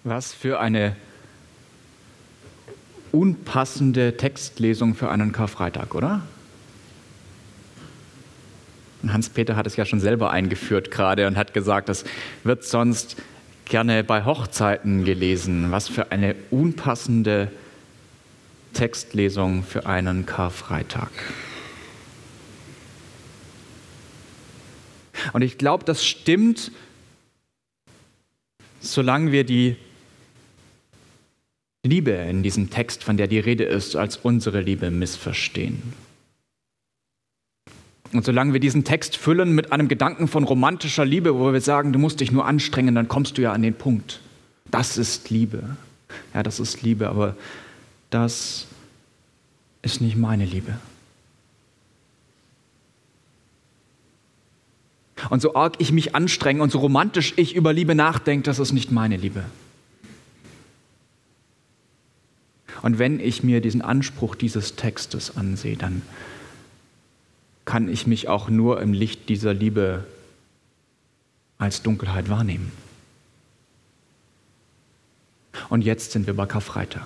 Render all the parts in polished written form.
Was für eine unpassende Textlesung für einen Karfreitag, oder? Und Hans-Peter hat es ja schon selber eingeführt gerade und hat gesagt, das wird sonst gerne bei Hochzeiten gelesen. Was für eine unpassende Textlesung für einen Karfreitag. Und ich glaube, das stimmt, solange wir die Liebe in diesem Text, von der die Rede ist, als unsere Liebe missverstehen. Und solange wir diesen Text füllen mit einem Gedanken von romantischer Liebe, wo wir sagen, du musst dich nur anstrengen, dann kommst du ja an den Punkt. Das ist Liebe. Ja, das ist Liebe, aber das ist nicht meine Liebe. Und so arg ich mich anstrenge und so romantisch ich über Liebe nachdenke, das ist nicht meine Liebe. Und wenn ich mir diesen Anspruch dieses Textes ansehe, dann kann ich mich auch nur im Licht dieser Liebe als Dunkelheit wahrnehmen. Und jetzt sind wir bei Karfreitag.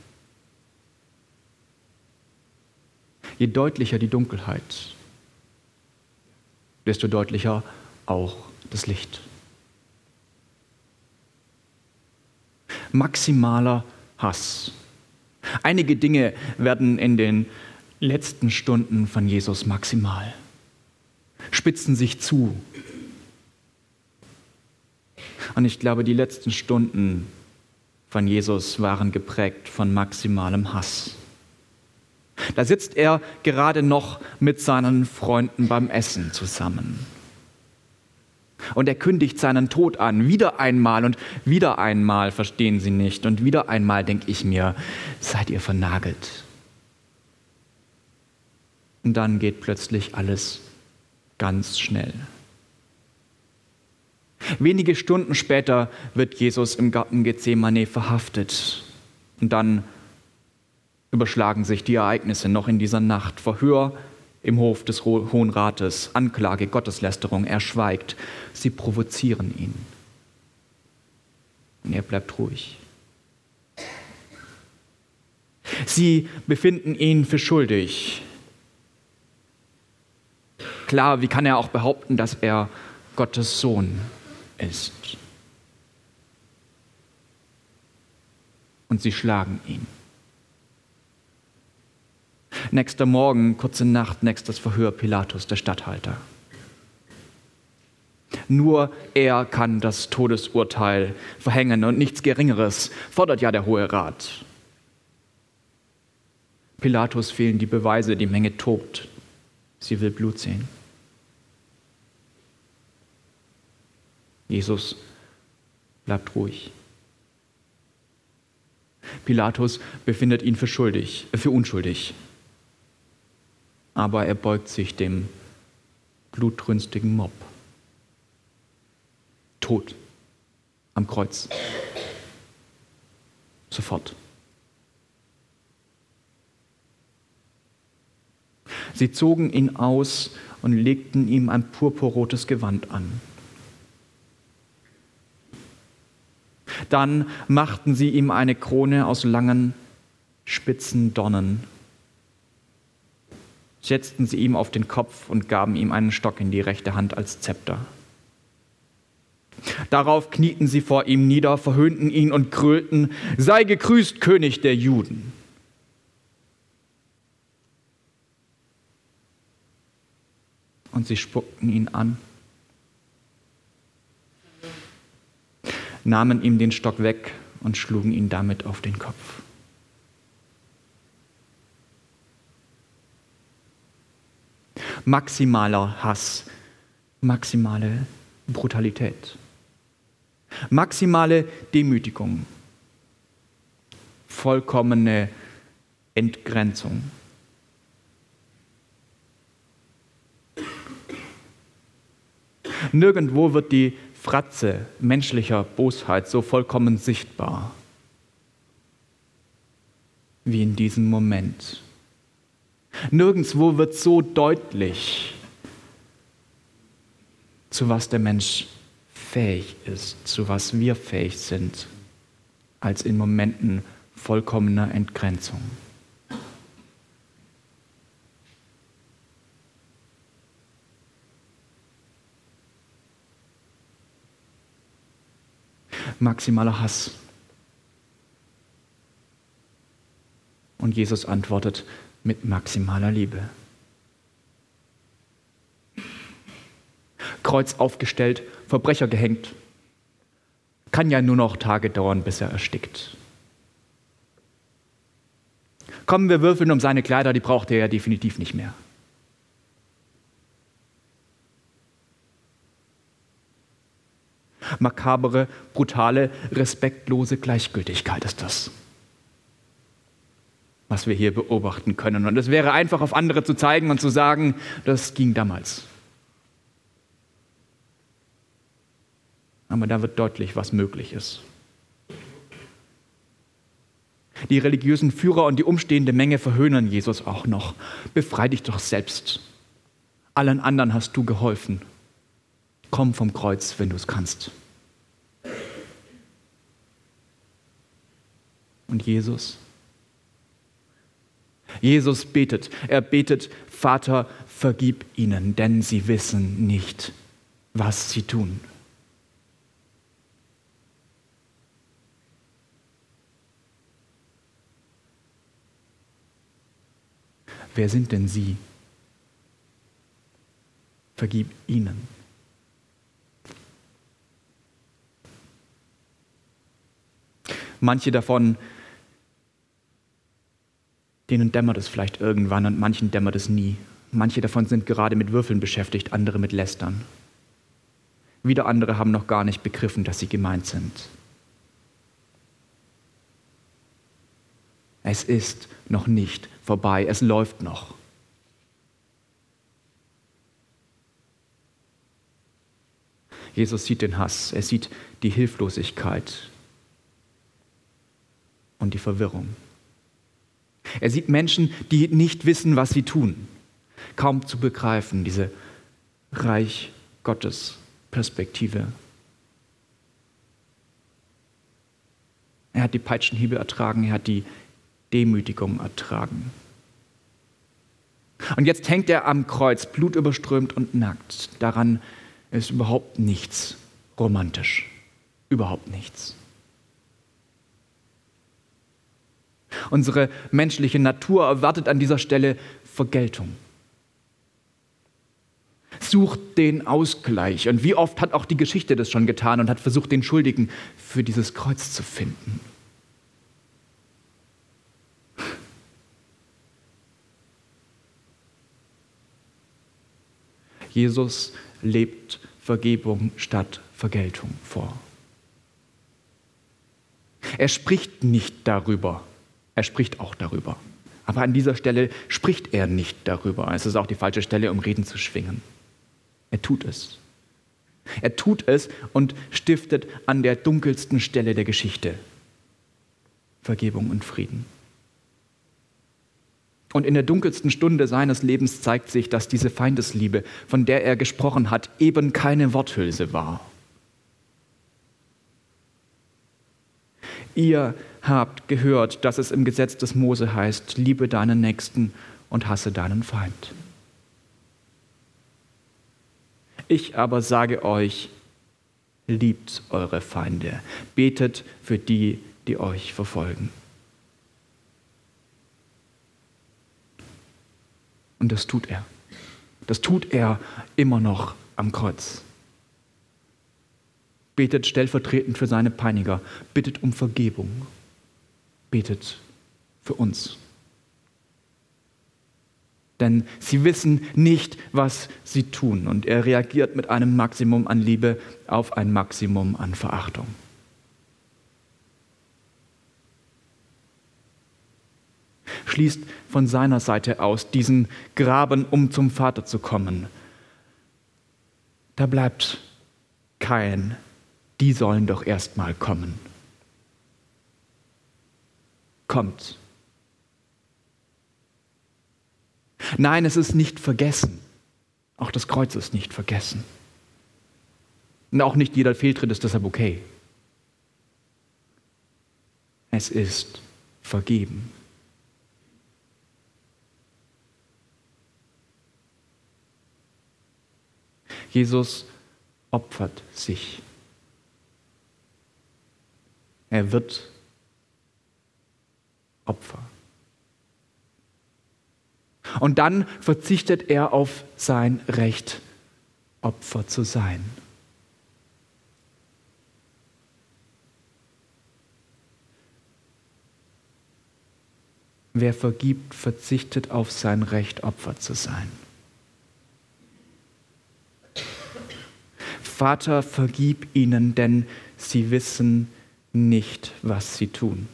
Je deutlicher die Dunkelheit, desto deutlicher auch das Licht. Maximaler Hass. Einige Dinge werden in den letzten Stunden von Jesus maximal, spitzen sich zu. Und ich glaube, die letzten Stunden von Jesus waren geprägt von maximalem Hass. Da sitzt er gerade noch mit seinen Freunden beim Essen zusammen. Und er kündigt seinen Tod an, wieder einmal, verstehen sie nicht. Und wieder einmal denke ich mir, seid ihr vernagelt. Und dann geht plötzlich alles ganz schnell. Wenige Stunden später wird Jesus im Garten Gethsemane verhaftet. Und dann überschlagen sich die Ereignisse noch in dieser Nacht. Verhör im Hof des Hohen Rates, Anklage, Gotteslästerung, er schweigt. Sie provozieren ihn. Und er bleibt ruhig. Sie befinden ihn für schuldig. Klar, wie kann er auch behaupten, dass er Gottes Sohn ist? Und sie schlagen ihn. Nächster Morgen, kurze Nacht, nächstes Verhör, Pilatus, der Statthalter. Nur er kann das Todesurteil verhängen und nichts Geringeres, fordert ja der Hohe Rat. Pilatus fehlen die Beweise, die Menge tobt. Sie will Blut sehen. Jesus bleibt ruhig. Pilatus befindet ihn für unschuldig. Aber er beugt sich dem blutrünstigen Mob. Tod am Kreuz. Sofort. Sie zogen ihn aus und legten ihm ein purpurrotes Gewand an. Dann machten sie ihm eine Krone aus langen, spitzen Dornen, setzten sie ihm auf den Kopf und gaben ihm einen Stock in die rechte Hand als Zepter. Darauf knieten sie vor ihm nieder, verhöhnten ihn und grölten: Sei gegrüßt, König der Juden. Und sie spuckten ihn an, nahmen ihm den Stock weg und schlugen ihn damit auf den Kopf. Maximaler Hass, maximale Brutalität, maximale Demütigung, vollkommene Entgrenzung. Nirgendwo wird die Fratze menschlicher Bosheit so vollkommen sichtbar wie in diesem Moment. Nirgendwo wird so deutlich, zu was der Mensch fähig ist, zu was wir fähig sind. als in Momenten vollkommener Entgrenzung. Maximaler Hass. Und Jesus antwortet mit maximaler Liebe. Kreuz aufgestellt, Verbrecher gehängt. Kann ja nur noch Tage dauern, bis er erstickt. Kommen, wir würfeln um seine Kleider, die braucht er ja definitiv nicht mehr. Makabere, brutale, respektlose Gleichgültigkeit ist das, was wir hier beobachten können. Und es wäre einfach, auf andere zu zeigen und zu sagen, das ging damals. Aber da wird deutlich, was möglich ist. Die religiösen Führer und die umstehende Menge verhöhnen Jesus auch noch. Befrei dich doch selbst. Allen anderen hast du geholfen. Komm vom Kreuz, wenn du es kannst. Und Jesus? Jesus betet. Er betet, Vater, vergib ihnen, denn sie wissen nicht, was sie tun. Wer sind denn sie? Vergib ihnen. Manche davon, denen dämmert es vielleicht irgendwann und manchen dämmert es nie. Manche davon sind gerade mit Würfeln beschäftigt, andere mit Lästern. Wieder andere haben noch gar nicht begriffen, dass sie gemeint sind. Es ist noch nicht vorbei, es läuft noch. Jesus sieht den Hass, er sieht die Hilflosigkeit und die Verwirrung. Er sieht Menschen, die nicht wissen, was sie tun. Kaum zu begreifen, diese Reich Gottes Perspektive. Er hat die Peitschenhiebe ertragen, er hat die Demütigung ertragen. Und jetzt hängt er am Kreuz, blutüberströmt und nackt. Daran ist überhaupt nichts romantisch. Überhaupt nichts. Unsere menschliche Natur erwartet an dieser Stelle Vergeltung. Sucht den Ausgleich. Und wie oft hat auch die Geschichte das schon getan und hat versucht, den Schuldigen für dieses Kreuz zu finden. Jesus lebt Vergebung statt Vergeltung vor. Er spricht nicht darüber, er spricht auch darüber. Aber an dieser Stelle spricht er nicht darüber. Es ist auch die falsche Stelle, um Reden zu schwingen. Er tut es. Er tut es und stiftet an der dunkelsten Stelle der Geschichte Vergebung und Frieden. Und in der dunkelsten Stunde seines Lebens zeigt sich, dass diese Feindesliebe, von der er gesprochen hat, eben keine Worthülse war. Ihr habt gehört, dass es im Gesetz des Mose heißt, liebe deinen Nächsten und hasse deinen Feind. Ich aber sage euch, liebt eure Feinde, betet für die, die euch verfolgen. Und das tut er. Das tut er immer noch am Kreuz. Betet stellvertretend für seine Peiniger, bittet um Vergebung, betet für uns. Denn sie wissen nicht, was sie tun. Und er reagiert mit einem Maximum an Liebe auf ein Maximum an Verachtung. Schließt von seiner Seite aus diesen Graben, um zum Vater zu kommen. Da bleibt kein, die sollen doch erst mal kommen. Kommt. Nein, es ist nicht vergessen. Auch das Kreuz ist nicht vergessen. Und auch nicht jeder Fehltritt ist deshalb okay. Es ist vergeben. Jesus opfert sich. Er wird Opfer. Und dann verzichtet er auf sein Recht, Opfer zu sein. Wer vergibt, verzichtet auf sein Recht, Opfer zu sein. Vater, vergib ihnen, denn sie wissen nicht, was sie tun.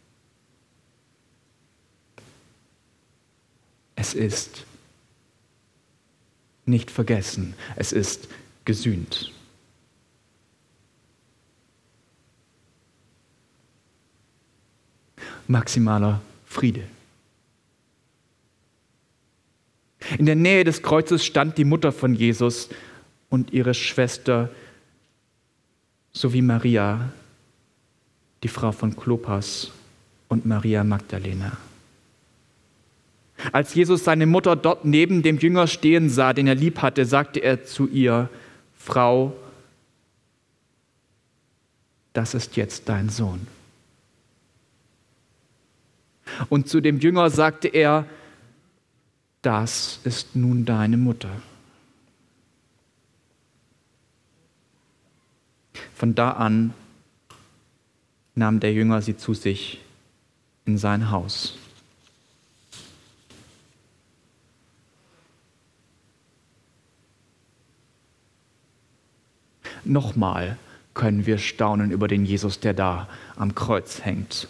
Es ist nicht vergessen, es ist gesühnt. Maximaler Friede. In der Nähe des Kreuzes stand die Mutter von Jesus und ihre Schwester sowie Maria, die Frau von Klopas, und Maria Magdalena. Als Jesus seine Mutter dort neben dem Jünger stehen sah, den er lieb hatte, sagte er zu ihr: Frau, das ist jetzt dein Sohn. Und zu dem Jünger sagte er: Das ist nun deine Mutter. Von da an nahm der Jünger sie zu sich in sein Haus. Nochmal können wir staunen über den Jesus, der da am Kreuz hängt.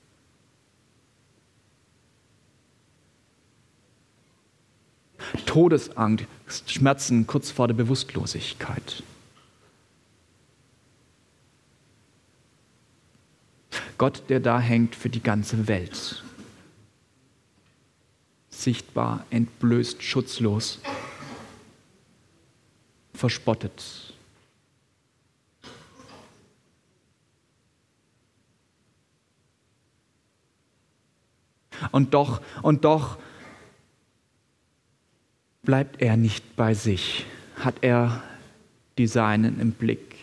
Todesangst, Schmerzen kurz vor der Bewusstlosigkeit. Gott, der da hängt für die ganze Welt. Sichtbar, entblößt, schutzlos, verspottet. Und doch bleibt er nicht bei sich, hat er die Seinen im Blick.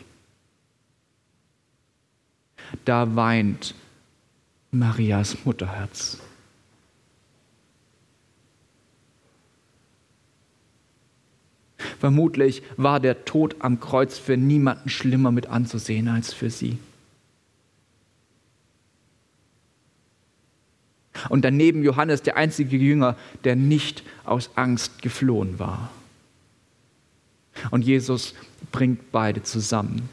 Da weint Marias Mutterherz. Vermutlich war der Tod am Kreuz für niemanden schlimmer mit anzusehen als für sie. Und daneben Johannes, der einzige Jünger, der nicht aus Angst geflohen war. Und Jesus bringt beide zusammen.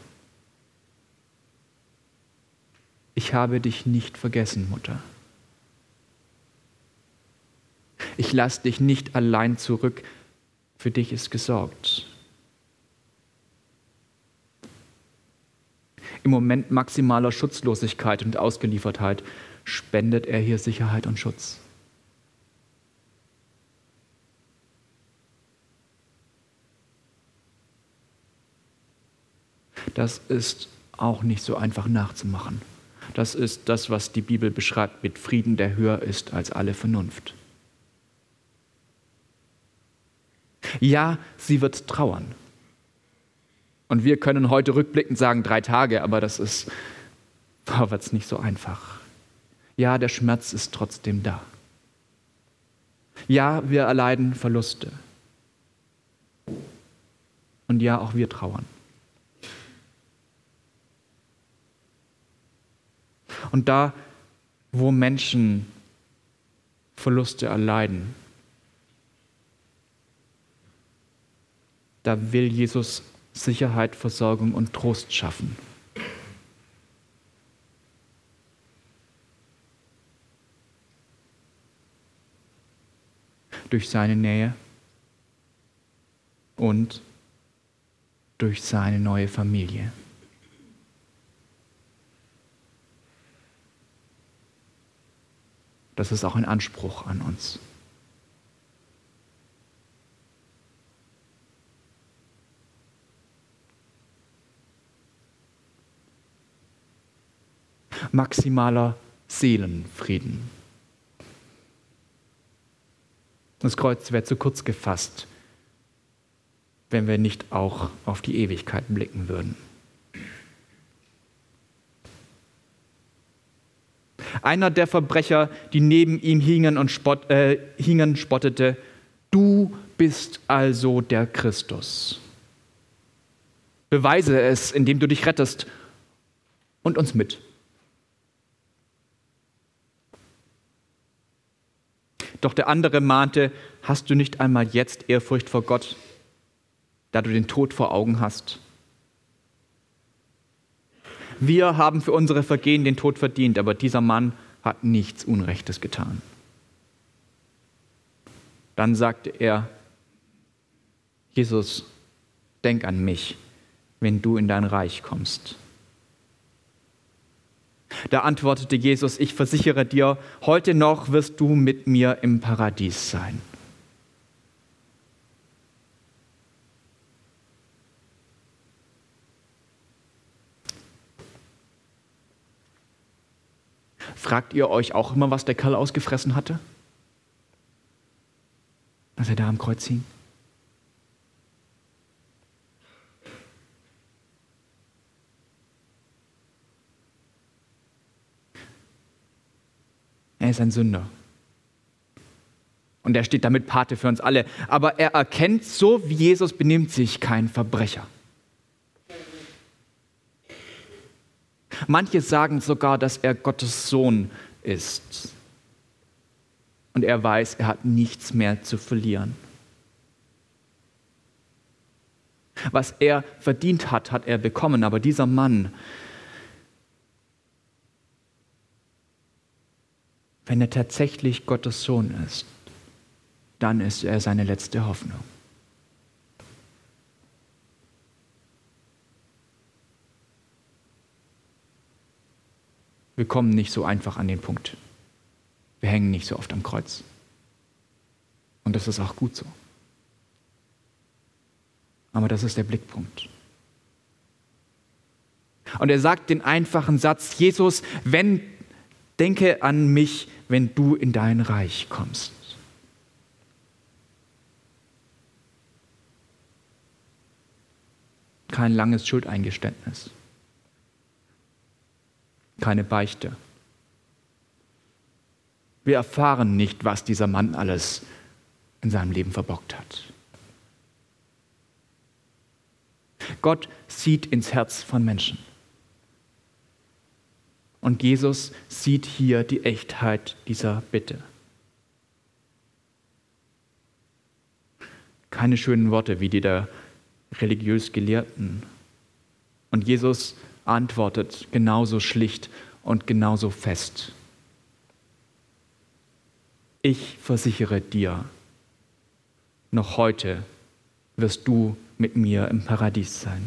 Ich habe dich nicht vergessen, Mutter. Ich lasse dich nicht allein zurück. Für dich ist gesorgt. Im Moment maximaler Schutzlosigkeit und Ausgeliefertheit spendet er hier Sicherheit und Schutz. Das ist auch nicht so einfach nachzumachen. Das ist das, was die Bibel beschreibt mit Frieden, der höher ist als alle Vernunft. Ja, sie wird trauern. Und wir können heute rückblickend sagen 3 Tage, aber das wird's nicht so einfach. Ja, der Schmerz ist trotzdem da. Ja, wir erleiden Verluste. Und ja, auch wir trauern. Und da, wo Menschen Verluste erleiden, da will Jesus Sicherheit, Versorgung und Trost schaffen. Durch seine Nähe und durch seine neue Familie. Das ist auch ein Anspruch an uns. Maximaler Seelenfrieden. Das Kreuz wäre zu kurz gefasst, wenn wir nicht auch auf die Ewigkeit blicken würden. Einer der Verbrecher, die neben ihm hingen, spottete: Du bist also der Christus. Beweise es, indem du dich rettest und uns mit. Doch der andere mahnte: Hast du nicht einmal jetzt Ehrfurcht vor Gott, da du den Tod vor Augen hast? Wir haben für unsere Vergehen den Tod verdient, aber dieser Mann hat nichts Unrechtes getan. Dann sagte er: Jesus, denk an mich, wenn du in dein Reich kommst. Da antwortete Jesus: Ich versichere dir, heute noch wirst du mit mir im Paradies sein. Fragt ihr euch auch immer, was der Kerl ausgefressen hatte, als er da am Kreuz hing? Er ist ein Sünder. Und er steht damit Pate für uns alle. Aber er erkennt, so wie Jesus benimmt sich kein Verbrecher. Manche sagen sogar, dass er Gottes Sohn ist. Und er weiß, er hat nichts mehr zu verlieren. Was er verdient hat, hat er bekommen. Aber dieser Mann, wenn er tatsächlich Gottes Sohn ist, dann ist er seine letzte Hoffnung. Wir kommen nicht so einfach an den Punkt. Wir hängen nicht so oft am Kreuz. Und das ist auch gut so. Aber das ist der Blickpunkt. Und er sagt den einfachen Satz: Jesus, denke an mich, wenn du in dein Reich kommst. Kein langes Schuldeingeständnis. Keine Beichte. Wir erfahren nicht, was dieser Mann alles in seinem Leben verbockt hat. Gott sieht ins Herz von Menschen. Und Jesus sieht hier die Echtheit dieser Bitte. Keine schönen Worte wie die der religiös Gelehrten. Und Jesus antwortet genauso schlicht und genauso fest. Ich versichere dir, noch heute wirst du mit mir im Paradies sein.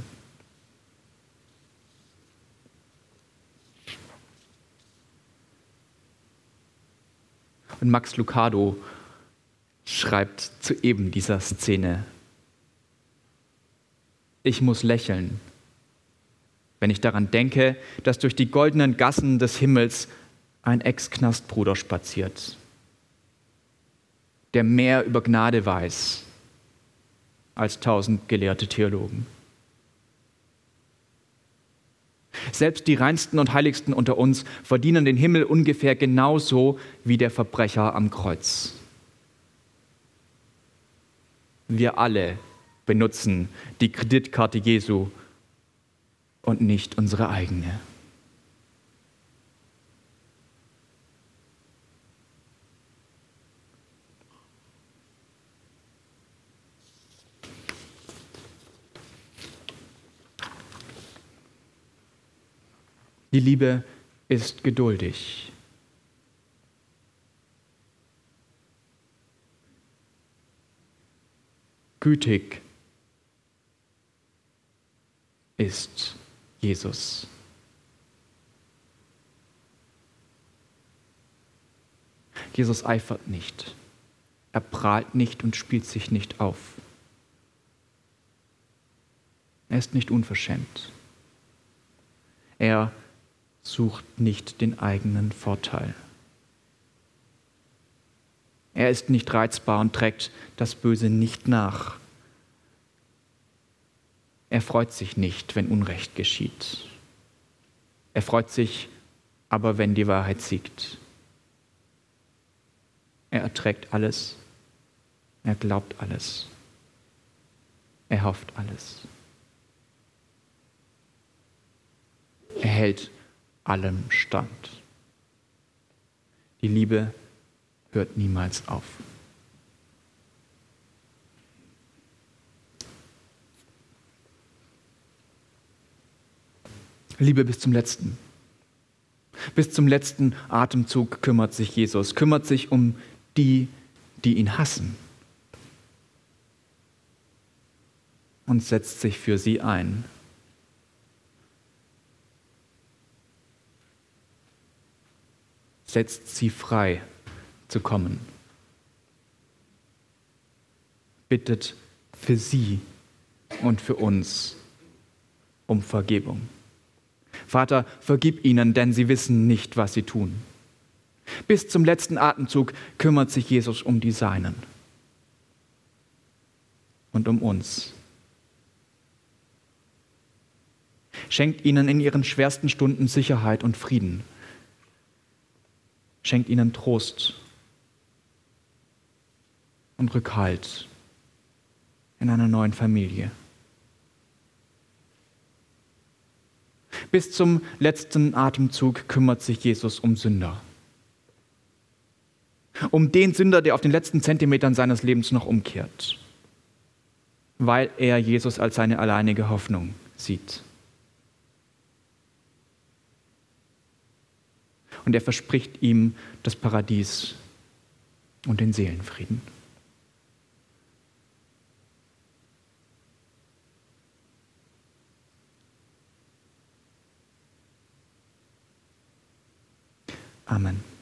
Und Max Lucado schreibt zu eben dieser Szene: Ich muss lächeln, wenn ich daran denke, dass durch die goldenen Gassen des Himmels ein Ex-Knastbruder spaziert, der mehr über Gnade weiß als 1000 gelehrte Theologen. Selbst die reinsten und heiligsten unter uns verdienen den Himmel ungefähr genauso wie der Verbrecher am Kreuz. Wir alle benutzen die Kreditkarte Jesu und nicht unsere eigene. Die Liebe ist geduldig. Gütig ist Jesus. Jesus eifert nicht. Er prahlt nicht und spielt sich nicht auf. Er ist nicht unverschämt. Er sucht nicht den eigenen Vorteil. Er ist nicht reizbar und trägt das Böse nicht nach. Er freut sich nicht, wenn Unrecht geschieht. Er freut sich aber, wenn die Wahrheit siegt. Er erträgt alles. Er glaubt alles. Er hofft alles. Er hält allem stand. Die Liebe hört niemals auf. Liebe bis zum Letzten. Bis zum letzten Atemzug kümmert sich Jesus, kümmert sich um die, die ihn hassen und setzt sich für sie ein. Setzt sie frei zu kommen. Bittet für sie und für uns um Vergebung. Vater, vergib ihnen, denn sie wissen nicht, was sie tun. Bis zum letzten Atemzug kümmert sich Jesus um die Seinen und um uns. Schenkt ihnen in ihren schwersten Stunden Sicherheit und Frieden. Schenkt ihnen Trost und Rückhalt in einer neuen Familie. Bis zum letzten Atemzug kümmert sich Jesus um Sünder. Um den Sünder, der auf den letzten Zentimetern seines Lebens noch umkehrt, weil er Jesus als seine alleinige Hoffnung sieht. Und er verspricht ihm das Paradies und den Seelenfrieden. Amen.